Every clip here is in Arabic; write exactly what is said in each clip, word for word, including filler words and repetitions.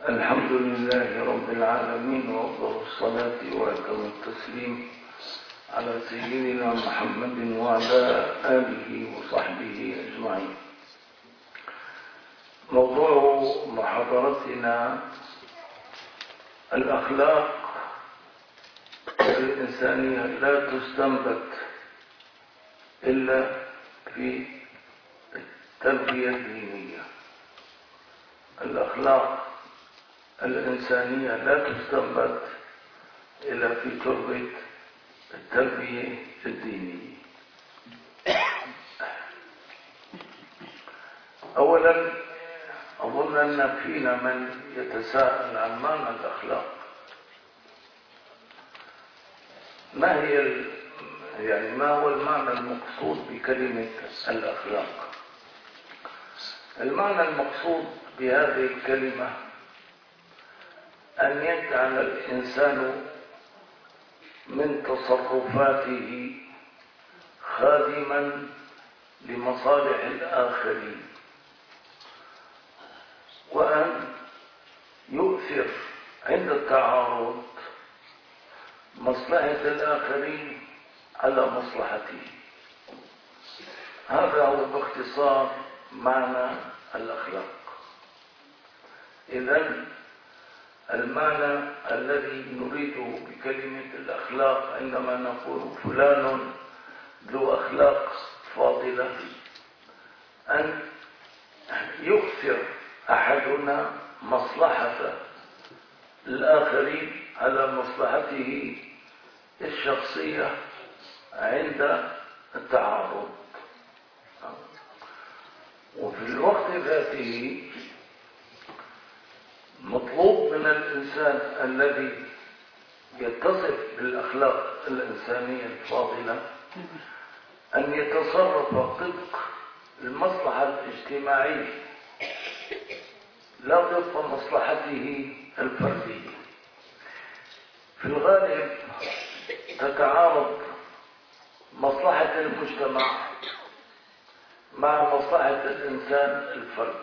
الحمد لله رب العالمين، وأفضل الصلاة وأتم التسليم على سيدنا محمد وعلى آله وصحبه أجمعين. موضوع محاضرتنا الأخلاق الإنسانية لا تستنبت إلا في التربية الدينية. الأخلاق الإنسانية لا تستنبت إلا في تربية التربية الدينية. أولا أظن أن فينا من يتساءل عن معنى الأخلاق. ما هي ال... يعني ما هو المعنى المقصود بكلمة الأخلاق؟ المعنى المقصود بهذه الكلمة أن يجعل الإنسان من تصرفاته خادما لمصالح الآخرين، وأن يؤثر عند التعارض مصلحة الآخرين على مصلحته. هذا هو باختصار معنى الأخلاق. إذن المعنى الذي نريده بكلمة الأخلاق عندما نقول فلان ذو أخلاق فاضلة أن يؤثر أحدنا مصلحة الآخرين على مصلحته الشخصية عند التعارض، وفي الوقت ذاته مطلوب من الإنسان الذي يتصف بالأخلاق الإنسانية الفاضلة أن يتصرف طبق المصلحة الاجتماعية لا طبق مصلحته الفردية. في الغالب تتعارض مصلحة المجتمع مع مصلحة الإنسان الفرد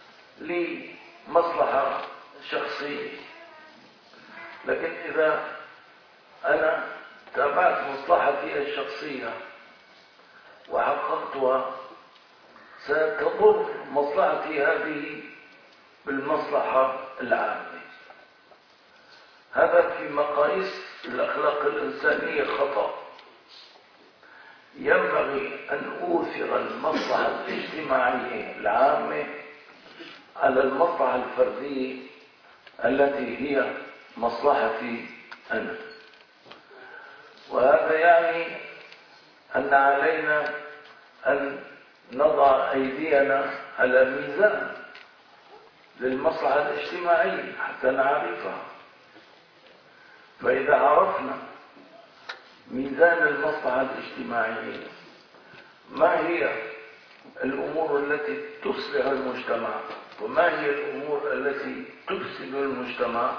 لمصلحة شخصية، لكن إذا أنا تابعت مصلحتي الشخصية وحققتها ستضر مصلحتي هذه بالمصلحة العامة. هذا في مقاييس الأخلاق الإنسانية خطأ. ينبغي أن أوثر المصلحة الاجتماعية العامة على المصلحة الفردية التي هي مصلحتي أنا. وهذا يعني أن علينا أن نضع أيدينا على ميزان للمصلحة الاجتماعية حتى نعرفها. فإذا عرفنا ميزان المصلحة الاجتماعية، ما هي الأمور التي تصلح المجتمع وما هي الأمور التي تفسد المجتمع،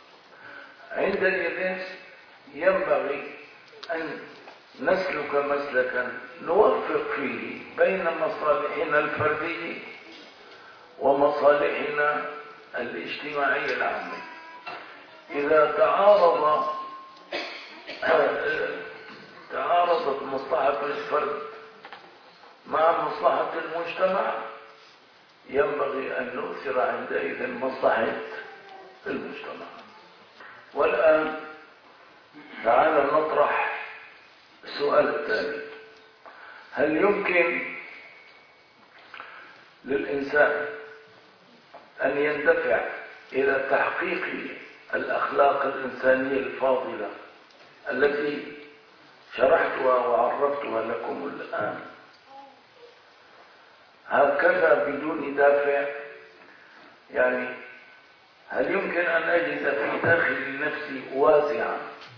عندئذ ينبغي أن نسلك مسلكا نوفق فيه بين مصالحنا الفردية ومصالحنا الاجتماعية العامة. إذا تعارض تعارضت مصلحة الفرد مع مصلحة المجتمع ينبغي أن نؤثر عندئذ مصلحة المجتمع. والآن تعال نطرح السؤال التالي: هل يمكن للإنسان أن يندفع إلى تحقيق الأخلاق الإنسانية الفاضلة التي شرحتها وعرفتها لكم الآن هكذا بدون دافع؟ يعني هل يمكن أن أجد في داخل نفسي وازعا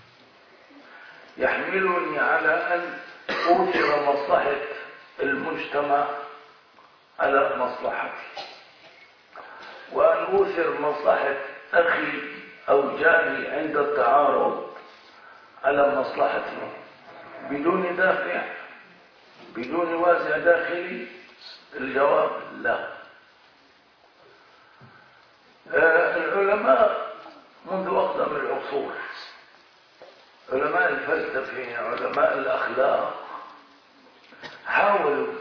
يحملني على أن أوثر مصلحة المجتمع على مصلحتي، وأن أوثر مصلحة أخي أو جاري عند التعارض على مصلحتي بدون دافع، بدون وازع داخلي؟ الجواب لا. العلماء منذ أقدم العصور، علماء الفلسفة، علماء الأخلاق، حاولوا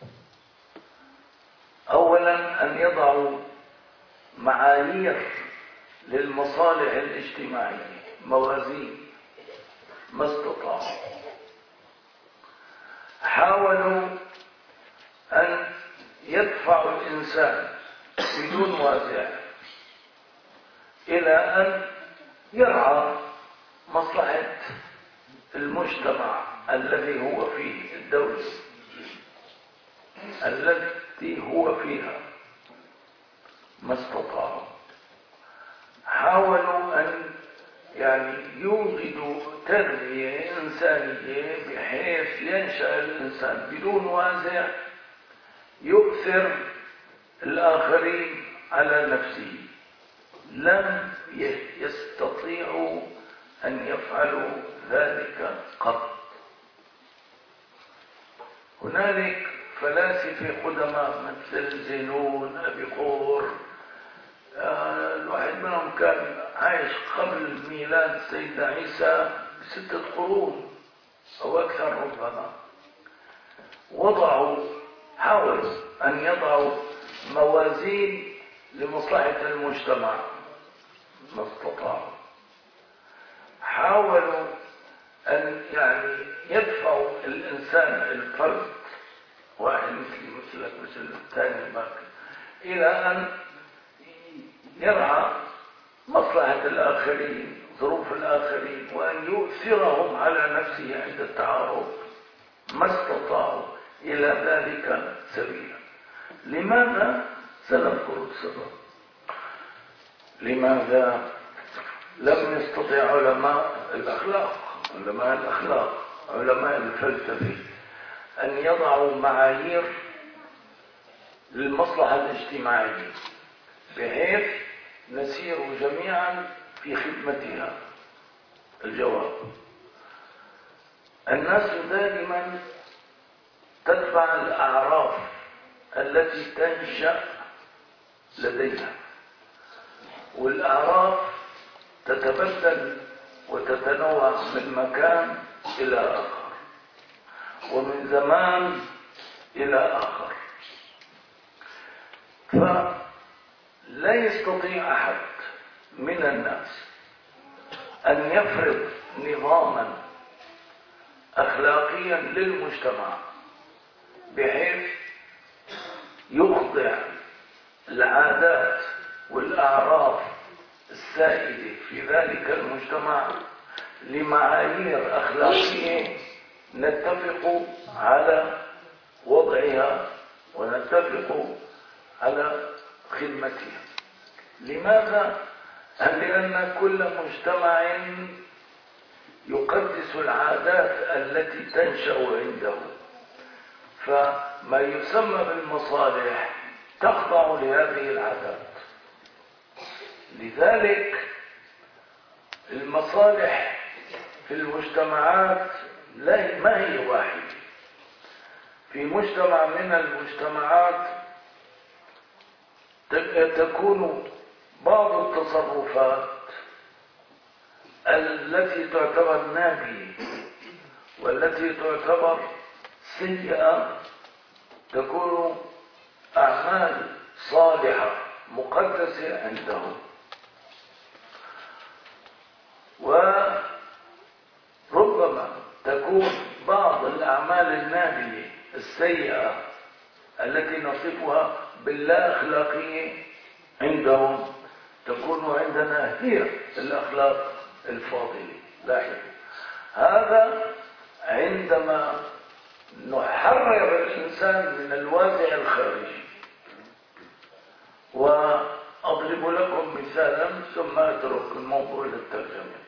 أولا أن يضعوا معايير للمصالح الاجتماعية، موازين، ما استطاعوا. حاولوا أن يدفعوا الإنسان بدون وازع إلى أن يرعى مصلحة المجتمع الذي هو فيه، الدولة التي هو فيها، ما استطاعوا. حاولوا أن يعني يوجدوا تربية إنسانية بحيث ينشأ الإنسان بدون وازع يؤثر الآخرين على نفسه. لم يستطيعوا أن يفعلوا ذلك قط. هنالك فلاسفة قدماء مثل زينون، أبيقور، آه الواحد منهم كان عايش قبل ميلاد سيدنا عيسى بستة قرون أو أكثر ربما. وضعوا حاولوا أن يضعوا موازين لمصلحة المجتمع، ما استطاعوا. حاولوا أن يعني يدفعوا الإنسان الفرد، واحد مثلي مثلك مثل الثاني باقي، إلى أن يرعى مصلحة الآخرين، ظروف الآخرين، وأن يؤثرهم على نفسه عند التعارض. ما استطاعوا إلى ذلك سبيلا. لماذا؟ سنذكر السبب. لماذا لم يستطع علماء الأخلاق علماء الأخلاق علماء الفلسفة أن يضعوا معايير للمصلحة الاجتماعية بحيث نسير جميعا في خدمتها؟ الجواب: الناس دائما تتبع الأعراف التي تنشأ لديها، والأعراف تتبدل وتتنوع من مكان إلى آخر ومن زمان إلى آخر. فلا يستطيع أحد من الناس أن يفرض نظاما أخلاقيا للمجتمع بحيث يخضع العادات والأعراف السائدة في ذلك المجتمع لمعايير أخلاقية نتفق على وضعها ونتفق على خدمتها. لماذا؟ لأن كل مجتمع يقدس العادات التي تنشأ عنده، فما يسمى بالمصالح تخضع لهذه العادات. لذلك المصالح في المجتمعات لا ما هي واحدة. في مجتمع من المجتمعات تكون بعض التصرفات التي تعتبر نابية والتي تعتبر سيئة تكون أعمال صالحة مقدسة عندهم، وربما تكون بعض الأعمال النابية السيئة التي نصفها باللا أخلاقية عندهم تكون عندنا هي الأخلاق الفاضلة. لاحظوا هذا عندما نحرر الإنسان من الوازع الخارجي. وأضرب لكم مثالا ثم أترك الموضوع للترجمة.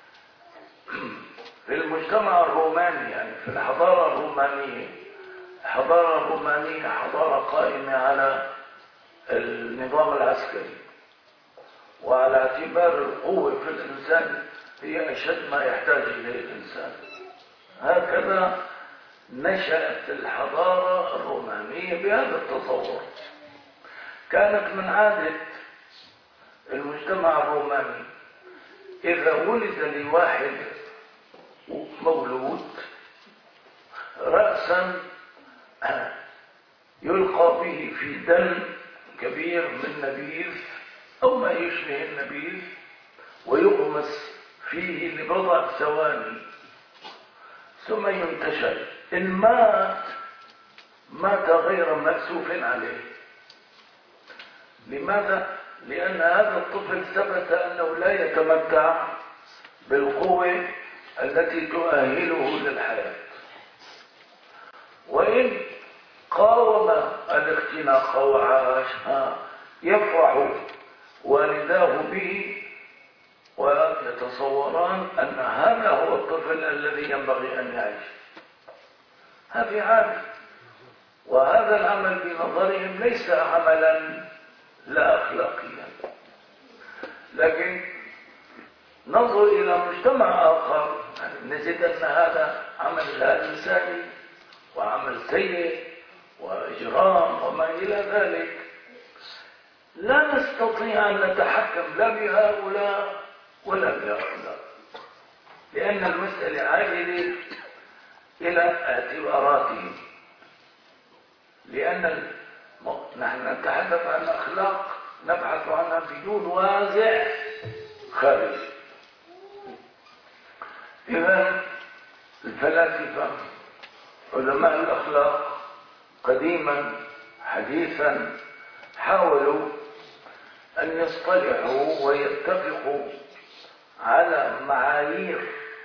في المجتمع الروماني، يعني في الحضارة الرومانية، الحضارة الرومانية حضارة قائمة على النظام العسكري، وعلى اعتبار القوة في الإنسان هي أشد ما يحتاج إليه الإنسان. هكذا نشأت الحضارة الرومانية بهذا التصور. كانت من عادة المجتمع الروماني إذا ولد لواحد مولود رأسا يلقى به في دم كبير من نبيذ أو ما يشبه النبيذ ويغمس فيه لبضع ثواني ثم ينتشر. إن مات مات غير مأسوف عليه. لماذا؟ لأن هذا الطفل ثبت أنه لا يتمتع بالقوة التي تؤهله للحياة، وإن قاوم الاختناق وعاش يفرح والداه به ويتصوران أن هذا هو الطفل الذي ينبغي أن يعيش. هذه عادة، وهذا العمل بنظرهم ليس عملا لا أخلاقيا. لكن ننظر إلى مجتمع آخر نجد أن هذا عمل لا إنساني وعمل سيء وإجرام وما إلى ذلك. لا نستطيع أن نتحكم لا بهؤلاء ولا بهؤلاء، لأن المسألة عائدة إلى اعتباراتهم. لأن نحن نتحدث عن أخلاق نبحث عنها بدون وازع خارجي. إذا الفلاسفة علماء الأخلاق قديما حديثا حاولوا أن يصطلحوا ويتفقوا على معايير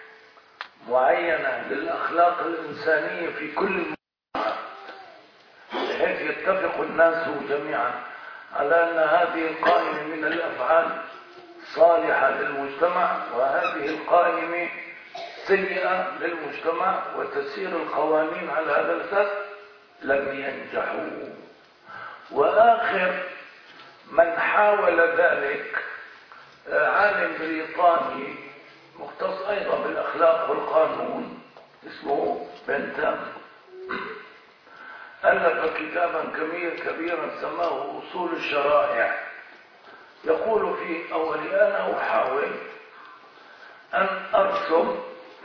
معينة للأخلاق الإنسانية في كل المجتمعات، بحيث يتفق الناس جميعا على أن هذه القائمة من الأفعال صالحة للمجتمع وهذه القائمة سيئة للمجتمع، وتسير القوانين على هذا الأساس. لم ينجحوا. وآخر من حاول ذلك عالم بريطاني مختص أيضا بالأخلاق والقانون اسمه بنتام، ألف كتابا كبيرا سماه أصول الشرائع. يقول في أول أنا أحاول أن أرسم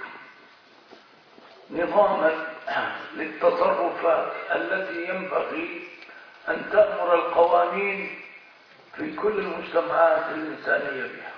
نظاما للتصرفات التي ينبغي أن تأمر القوانين في كل المجتمعات الإنسانية بها،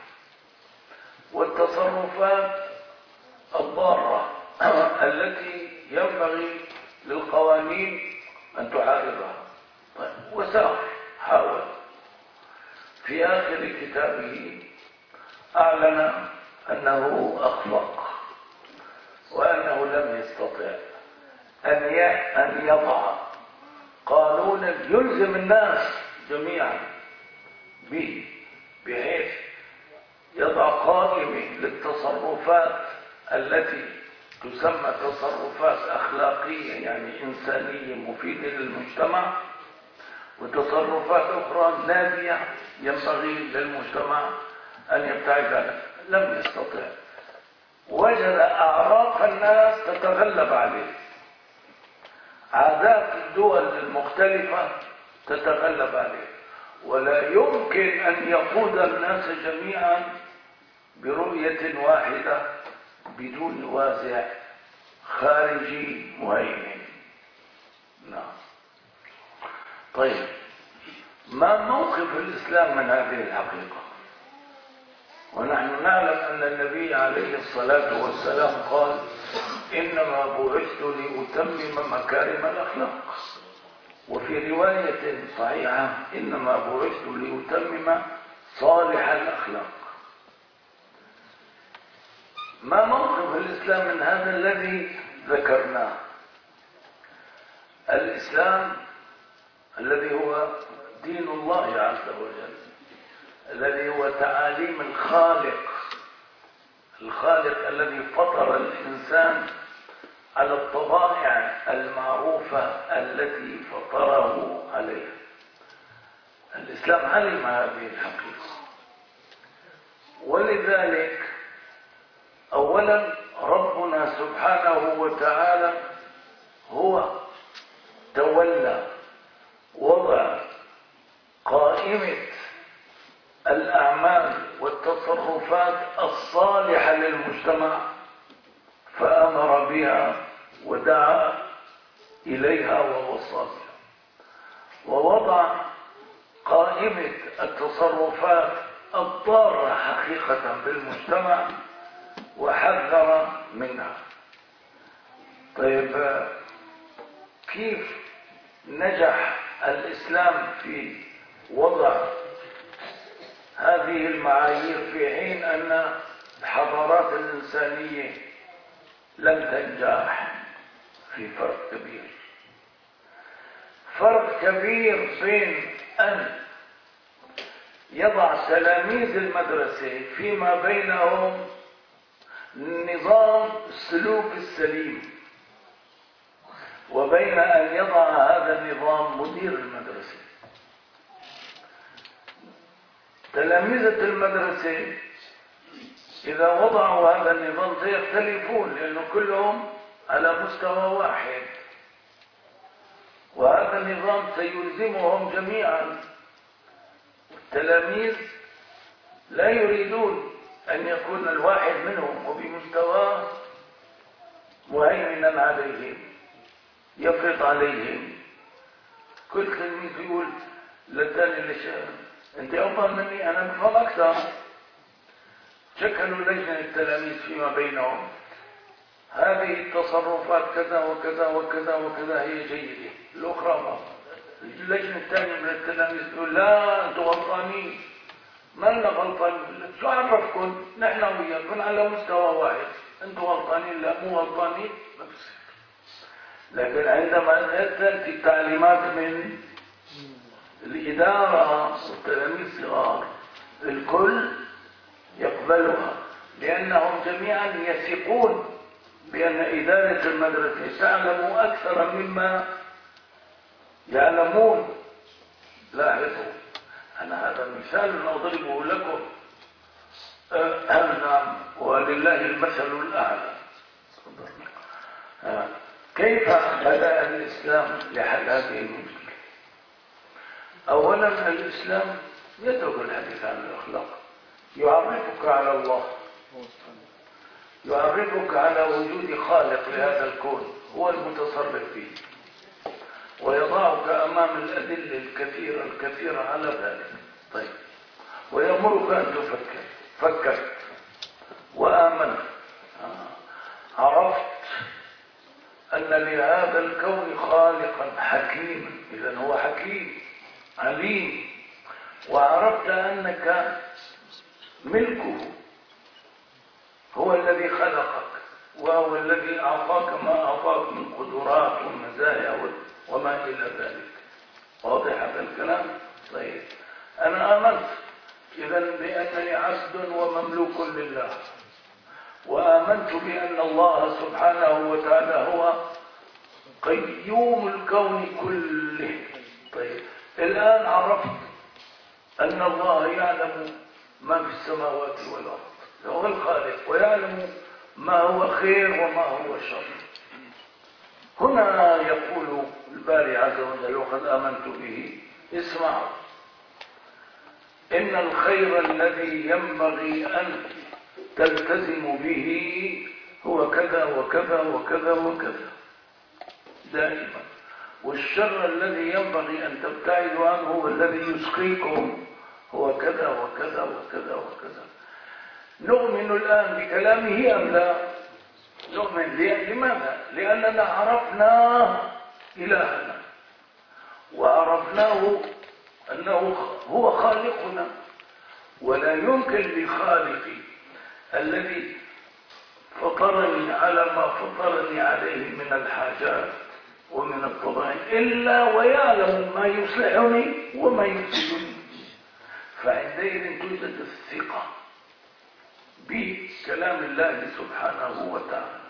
والتصرفات الضارة التي ينبغي للقوانين أن تعارضها. طيب، وسار حاول في آخر كتابه أعلن أنه أخفق وأنه لم يستطع أن يضع قانونا يلزم الناس جميعا به، بحيث يضع قائمة للتصرفات التي تسمى تصرفات أخلاقية يعني إنسانية مفيدة للمجتمع، وتصرفات أخرى نادية ينبغي للمجتمع أن يبتعد عنها. لم يستطع. وجد أعراف الناس تتغلب عليه، عادات الدول المختلفة تتغلب عليه، ولا يمكن أن يقود الناس جميعا برؤية واحدة بدون وازع خارجي مهيمن. نعم. طيب، ما موقف الإسلام من هذه الحقيقة؟ ونحن نعلم أن النبي عليه الصلاة والسلام قال: إنما بعثت لأتمم مكارم الأخلاق. وفي رواية صحيحة: إنما بعثت لأتمم صالح الأخلاق. ما موقف الإسلام من هذا الذي ذكرناه؟ الإسلام الذي هو دين الله عز وجل، الذي هو تعاليم الخالق الخالق الذي فطر الإنسان على الطبائع المعروفة التي فطره عليها. الإسلام علم هذه الحقيقة، ولذلك أولا ربنا سبحانه وتعالى هو تولى وضع قائمة الأعمال التصرفات الصالحة للمجتمع فأمر بها ودعا إليها ووصى بها، ووضع قائمة التصرفات الضارة حقيقة بالمجتمع وحذر منها. طيب، كيف نجح الإسلام في وضع هذه المعايير في حين أن الحضارات الإنسانية لم تنجح؟ في فرق كبير، فرق كبير بين أن يضع تلاميذ المدرسة فيما بينهم نظام السلوك السليم، وبين أن يضع هذا النظام مدير المدرسة. تلاميذة المدرسة إذا وضعوا هذا النظام سيختلفون، لأنه كلهم على مستوى واحد، وهذا النظام سيلزمهم جميعا. التلاميذ لا يريدون أن يكون الواحد منهم وبمستواه مهيمنا عليهم يفرض عليهم. كل تلميذ يقول للثاني ليش انت افضل مني، انا بفهم اكثر. شكلوا لجنة التلاميذ فيما بينهم، هذه التصرفات كذا وكذا وكذا وكذا هي جيدة، الاخرى ما. اللجنة الثانية من التلاميذ تقول لا انتم غلطانين، ما لنا غلطانين، شو عرفكم نحن وياكم على مستوى واحد، انتم غلطانين لا مو غلطانين ما بصير. لكن عندما تأتي التعليمات من الإدارة والتلاميذ صغار الكل يقبلها، لأنهم جميعا يثقون بأن إدارة المدرسة تعلم أكثر مما يعلمون. لاحظوا، أنا هذا مثال أضربه لكم. نعم، ولله المثل الأعلى. كيف بدأ الإسلام لحل هذه المشكلة؟ أولا الإسلام يترك الحديث عن الأخلاق، يعرفك على الله، يعرفك على وجود خالق لهذا الكون هو المتصرف فيه، ويضعك أمام الأدلة الكثيرة الكثيرة على ذلك. طيب، ويأمرك أن تفكر. فكرت وآمنت، عرفت أن لهذا الكون خالقا حكيما، إذن هو حكيم عليم، وعرفت أنك ملكه، هو الذي خلقك وهو الذي أعطاك ما أعطاك من قدرات ومزايا وما إلى ذلك. واضح هذا الكلام؟ طيب، أنا آمنت إذن بأنني عبد ومملوك لله، وآمنت بأن الله سبحانه وتعالى هو قيوم الكون كله. طيب، الآن عرفت أن الله يعلم ما في السماوات والأرض، هو الخالق، ويعلم ما هو خير وما هو شر. هنا يقول الباري عز وجل: وقد آمنت به. اسمع، إن الخير الذي ينبغي أن تلتزم به هو كذا وكذا وكذا وكذا دائما، والشر الذي ينبغي أن تبتعدوا عنه هو الذي يسقيكم هو كذا وكذا وكذا وكذا. نؤمن الآن بكلامه أم لا؟ نؤمن. لماذا؟ لأننا عرفنا إلهنا، وعرفناه أنه هو خالقنا، ولا يمكن لخالقي الذي فطرني على ما فطرني عليه من الحاجات ومن الطبائع إلا ويعلم ما يصلحني وما يفسدني. فعندئذ توجد الثقة بكلام الله سبحانه وتعالى.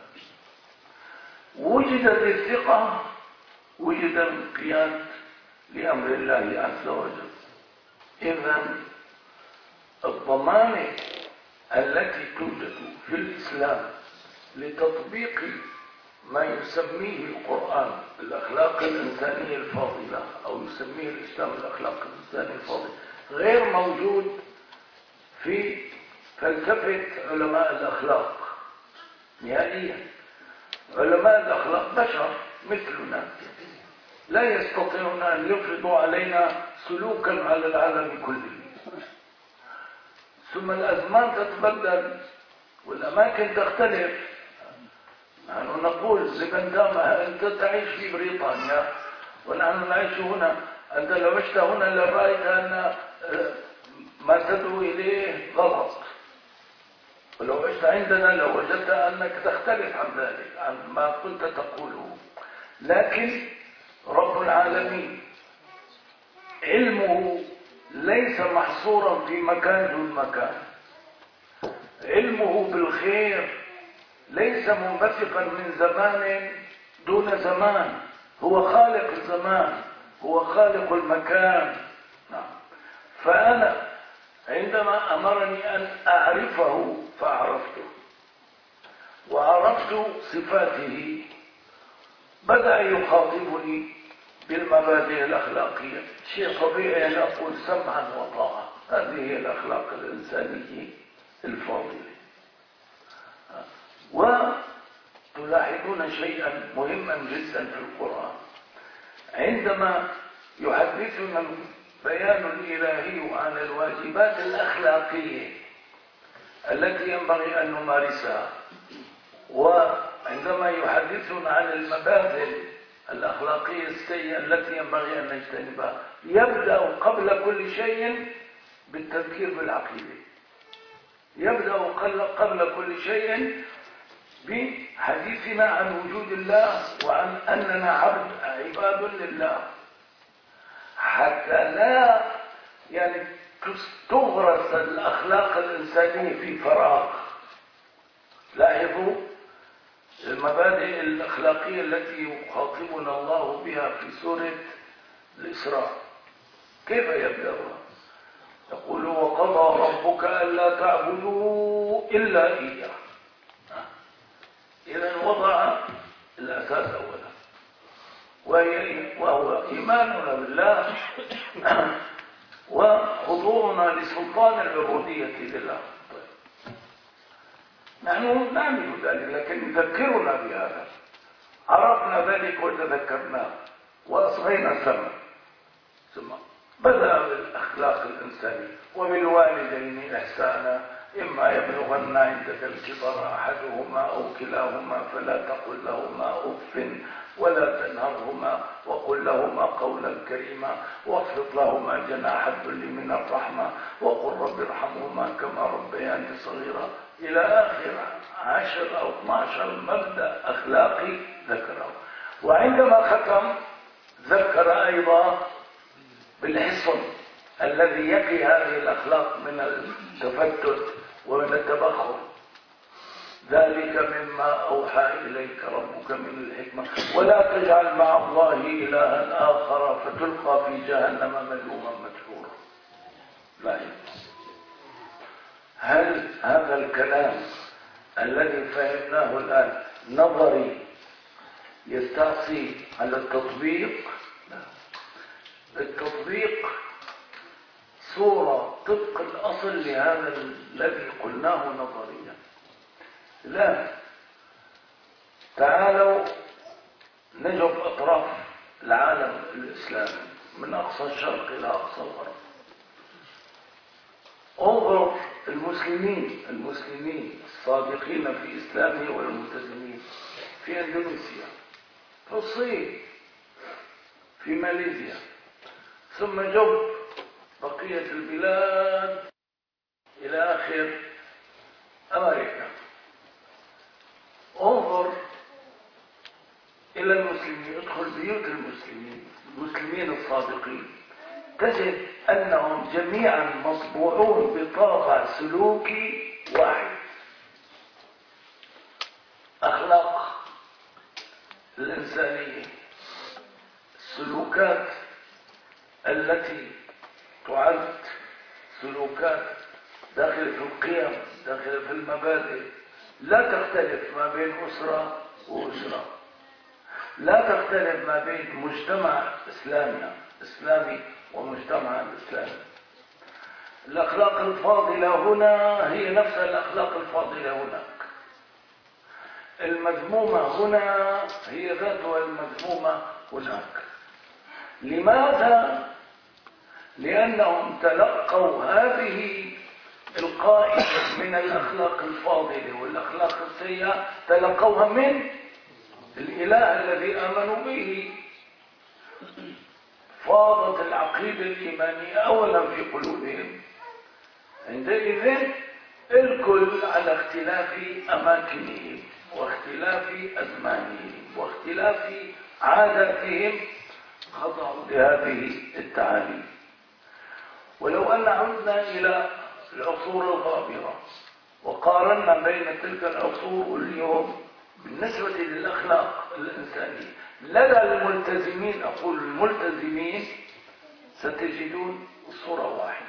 وجدت الثقة وجد الانقياد لأمر الله عز وجل. إذن الضمانة التي توجد في الإسلام لتطبيق ما يسميه القرآن الأخلاق الإنسانية الفاضلة، أو يسميه الإسلام الأخلاق الإنسانية الفاضلة، غير موجود في فلسفة علماء الأخلاق نهائيا. علماء الأخلاق بشر مثلنا، لا يستطيعون أن يفرضوا علينا سلوكا على العالم كله. ثم الأزمان تتبدل والأماكن تختلف. نحن نقول لبندامة أنت تعيش في بريطانيا ونحن نعيش هنا، أنت لو عشت هنا لرأيت أن ما تدعو إليه غلط، ولو عشت عندنا لو وجدت أنك تختلف عن ذلك، عن ما كنت تقوله. لكن رب العالمين علمه ليس محصورا في مكان دون مكان. علمه بالخير ليس منبثقا من زمان دون زمان. هو خالق الزمان، هو خالق المكان. نعم. فأنا عندما أمرني أن أعرفه فعرفته، وعرفت صفاته، بدأ يخاطبني بالمبادئ الأخلاقية. شيء طبيعي أن أقول سمعا وطاعة، هذه هي الأخلاق الإنسانية الفاضلة. وتلاحظون شيئا مهما جدا في القرآن، عندما يحدثنا بيان الإلهي عن الواجبات الأخلاقية التي ينبغي أن نمارسها، وعندما يحدثنا عن المبادئ الأخلاقية السيئة التي ينبغي أن نجتنبها، يبدأ قبل كل شيء بالتذكير بالعقيدة. يبدأ قبل كل شيء بحديثنا عن وجود الله وعن أننا عبد عباد لله، حتى لا يعني تغرس الأخلاق الإنسانية في فراغ. لاحظوا المبادئ الأخلاقية التي يخاطبنا الله بها في سورة الإسراء. كيف يبدأها؟ يقول وقضى ربك ألا تعبدوا إلا إياه. إذن وضع الأساس أولا، وهو إيماننا بالله وخضوعنا لسلطان العبودية لله. نحن نعمل ذلك، لكن نذكرنا بهذا. عرفنا ذلك وتذكرناه وأصغينا سمع. ثم بدأ بالأخلاق الإنسانية. وبالوالدين إحسانا إما يبلغن عندك الكبر أحدهما أو كلاهما فلا تقل لهما أف ولا تنهرهما وقل لهما قولا كريما واخفض لهما جناح الذل من الرحمة وقل رب ارحمهما كما ربياني صغيرا، إلى آخر عشر أو اثنا عشر مبدأ أخلاقي ذكره. وعندما ختم ذكر أيضا بالحصن الذي يقي هذه الأخلاق من التفتت ومن التبخر. ذلك مما أوحى إليك ربك من الحكمة ولا تجعل مع الله إلها آخر فتلقى في جهنم ملوما مدحورا. لا، هل هذا الكلام الذي فهمناه الآن نظري يستعصي على التطبيق؟ لا، التطبيق صورة طبق الأصل لهذا الذي قلناه نظريا. لا، تعالوا نجب أطراف العالم الإسلامي من أقصى الشرق إلى أقصى الغرب. انظر المسلمين المسلمين الصادقين في إسلامه والملتزمين في إندونيسيا، في الصين، في ماليزيا، ثم جب بقية البلاد إلى آخر أمريكا. انظر إلى المسلمين، ادخل بيوت المسلمين المسلمين الصادقين، تجد أنهم جميعا مطبوعون بطابع سلوكي واحد. أخلاق الإنسانية، السلوكات التي تعد سلوكات داخل في القيم، داخل في المبادئ، لا تختلف ما بين أسرة وأسرة، لا تختلف ما بين مجتمع إسلامي إسلامي ومجتمع إسلامي. الأخلاق الفاضلة هنا هي نفسها الأخلاق الفاضلة هناك. المذمومة هنا هي ذاتها المذمومة هناك. لماذا؟ لأنهم تلقوا هذه القائمة من الأخلاق الفاضلة والأخلاق السيئة، تلقوها من الإله الذي آمنوا به. فاضت العقيدة الإيمانية أولا في قلوبهم، عندئذ الكل على اختلاف أماكنهم واختلاف أزمانهم واختلاف عاداتهم خضعوا لهذه التعاليم. ولو أن عدنا إلى العصور الغابرة وقارنا بين تلك العصور واليوم بالنسبة للأخلاق الإنسانية لدى الملتزمين، أقول الملتزمين، ستجدون صورة واحدة.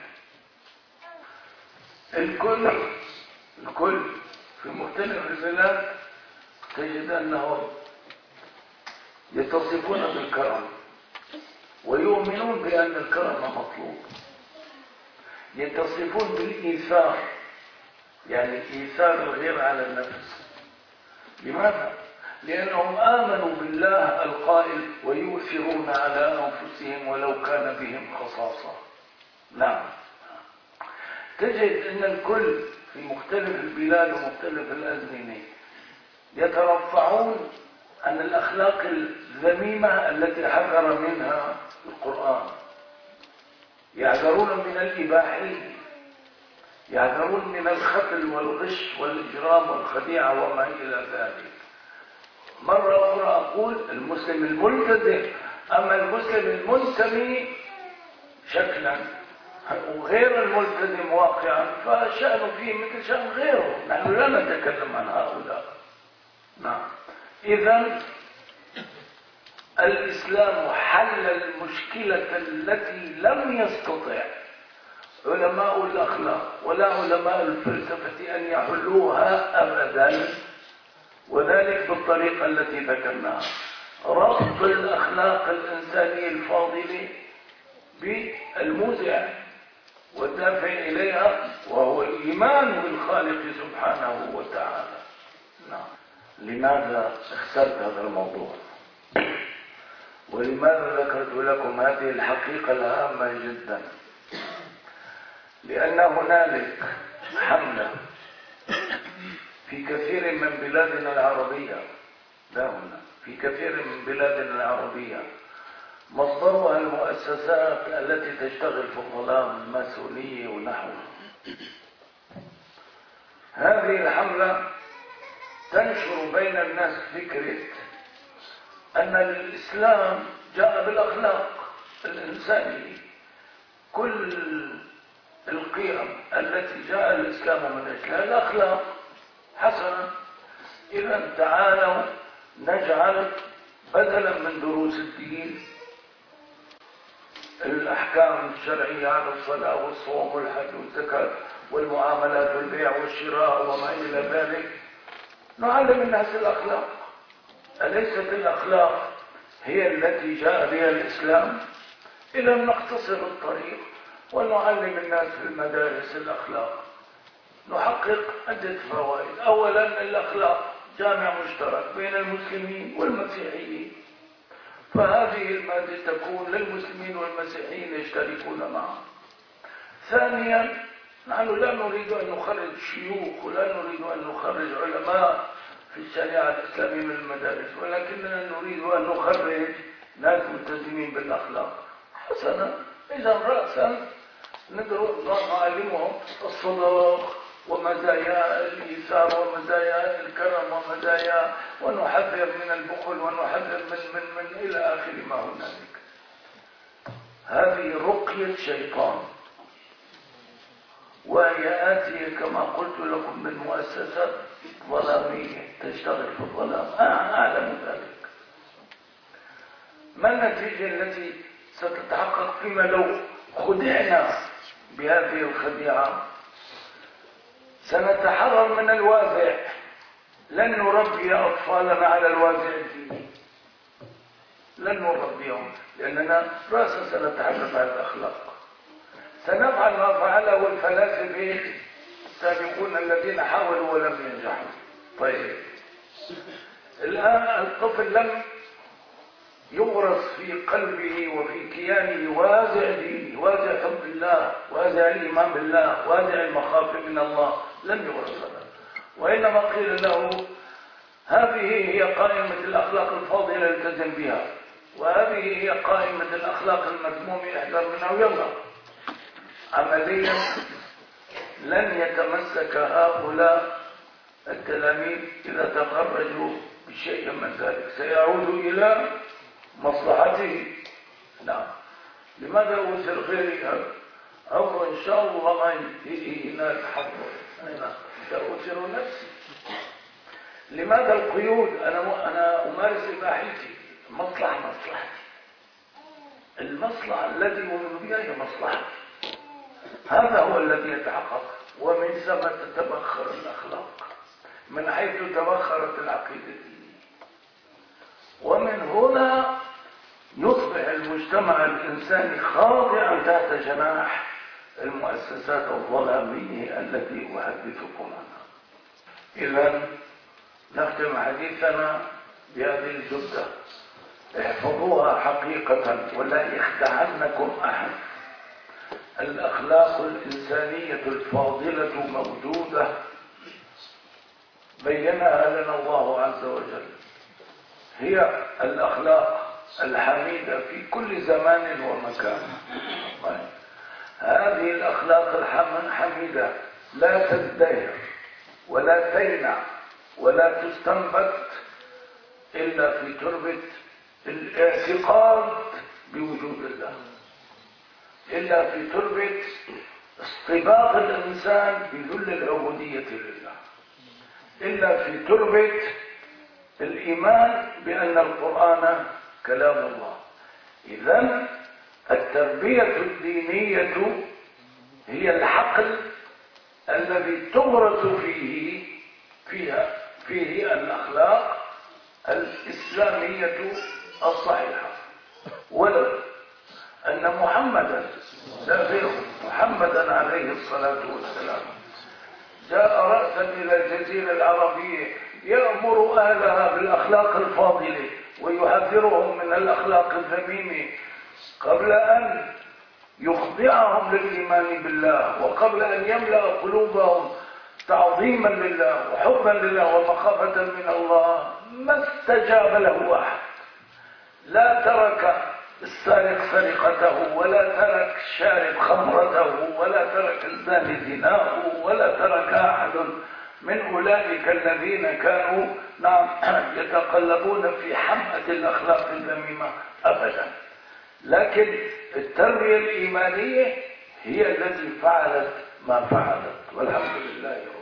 الكل الكل في مختلف البلاد تجد أنهم يتصفون بالكرم ويؤمنون بأن الكرم مطلوب. يتصفون بالإيثار، يعني إيثار الغير على النفس. لماذا؟ لأنهم آمنوا بالله القائل ويؤثرون على أنفسهم ولو كان بهم خصاصة. نعم، تجد أن الكل في مختلف البلاد ومختلف الأزمنة يترفعون عن الأخلاق الذميمة التي حذر منها القرآن. يعذرون من الإباحية، يعذرون من الخطل والغش والإجرام والخديعة وما إلى ذلك. مرة أخرى أقول المسلم الملتزم، أما المسلم المنتمي شكلا وغير الملتزم واقعا فشأنه فيه مثل شأن غيره. نحن لا نتكلم عن هؤلاء. نعم، إذن الإسلام حل المشكلة التي لم يستطع علماء الأخلاق ولا علماء الفلسفة أن يحلوها أبدا، وذلك بالطريقة التي ذكرناها: ربط الأخلاق الإنسانية الفاضلة بالموزع والدافع إليها، وهو الإيمان بالخالق سبحانه وتعالى. نعم. لماذا اخترت هذا الموضوع؟ ولماذا ذكرت لكم هذه الحقيقة الهامة جدا؟ لأن هنالك حملة في كثير من بلادنا العربية، لا هنا، في كثير من بلادنا العربية مصدرها المؤسسات التي تشتغل في الظلام، الماسونية ونحوها. هذه الحملة تنشر بين الناس فكرة أن الإسلام جاء بالأخلاق الإنسانية. كل القيم التي جاء الإسلام من أجلها الأخلاق حسنا. إذا تعالوا نجعل بدلا من دروس الدين الأحكام الشرعية على الصلاة والصوم والحج والزكاة والمعاملات والبيع والشراء وما إلى ذلك، نعلم الناس الأخلاق. أليست الأخلاق هي التي جاء بها الإسلام؟ إذا نختصر الطريق ونعلم الناس في المدارس الأخلاق، نحقق عدة فوائد. أولا، الأخلاق جامع مشترك بين المسلمين والمسيحيين، فهذه المادة تكون للمسلمين والمسيحيين يشتركون معا. ثانيا، نحن لا نريد أن نخرج شيوخ ولا نريد أن نخرج علماء في الشريعة الإسلامية من المدارس، ولكننا نريد أن نخرج ناس ملتزمين بالأخلاق. حسنا، إذا رأسا نعلمهم الصدق ومزايا الإيثار ومزايا الكرم ومزايا، ونحذر من البخل ونحذر من من من إلى آخر ما هنالك. هذه رقية شيطان، وهي آتية كما قلت لكم من مؤسسات ظلامية تشتغل في الظلام. أنا أعلم ذلك. ما النتيجة التي ستتحقق فيما لو خدعنا بهذه الخديعة؟ سنتحرر من الوازع. لن نربي أطفالنا على الوازع الديني، لن نربيهم، لأننا رأسا سنتحدث عن الأخلاق. سنفعل ما فعله الفلاسفة السابقون الذين حاولوا ولم ينجحوا. طيب الآن الطفل لم يغرس في قلبه وفي كيانه وازع دينه، وازع حب الله، وازع الإيمان بالله، وازع المخافة من الله، لم يغرس هذا، وإنما قيل له هذه هي قائمة الأخلاق الفاضلة التزم بها، وهذه هي قائمة الأخلاق المذمومة احذر منها ويلا. عمليا لن يتمسك هؤلاء التلاميذ إذا تخرجوا بشيء من ذلك، سيعود إلى مصلحته. نعم. لماذا أوسر غيري هذا؟ أو إن شاء الله ما هناك حظه، أنا أوسر نفسي. لماذا القيود؟ أنا أنا أمارس إباحتي، مصلحة مصلحتي، المصلحة التي أؤمن بها هي مصلحتي، هذا هو الذي يتحقق، ومن ثم تتبخر الأخلاق من حيث تبخرت العقيدة الدينية، ومن هنا يصبح المجتمع الإنساني خاضعا تحت جناح المؤسسات الظلامية التي أحدثكم عنها. إذن نختم حديثنا بهذه الجملة، احفظوها حقيقة ولا يخدعنكم أحد. الأخلاق الإنسانية الفاضلة موجودة بينها لنا الله عز وجل، هي الأخلاق الحميدة في كل زمان ومكان. هذه الأخلاق الحميدة لا تزدهر ولا تينع ولا تستنبت إلا في تربة الاعتقاد بوجود الله، إلا في تربة اصطباغ الإنسان بذل العبودية لله، إلا في تربة الإيمان بأن القرآن كلام الله. إذن التربية الدينية هي الحقل الذي تغرس فيه فيها فيه الأخلاق الإسلامية الصحيحة. ولو أن محمدا سافر محمدا عليه الصلاة والسلام جاء رأسا إلى الجزيرة العربية يأمر أهلها بالأخلاق الفاضلة ويحذرهم من الأخلاق الذميمة قبل أن يخضعهم للإيمان بالله، وقبل أن يملأ قلوبهم تعظيما لله وحبا لله ومخافة من الله، ما استجاب له أحد. لا ترك السارق سرقته، ولا ترك الشارب خمرته، ولا ترك الزاني زناه، ولا ترك أحد من أولئك الذين كانوا نعم يتقلبون في حمأة الأخلاق الذميمة أبدا. لكن التربية الإيمانية هي التي فعلت ما فعلت، والحمد لله.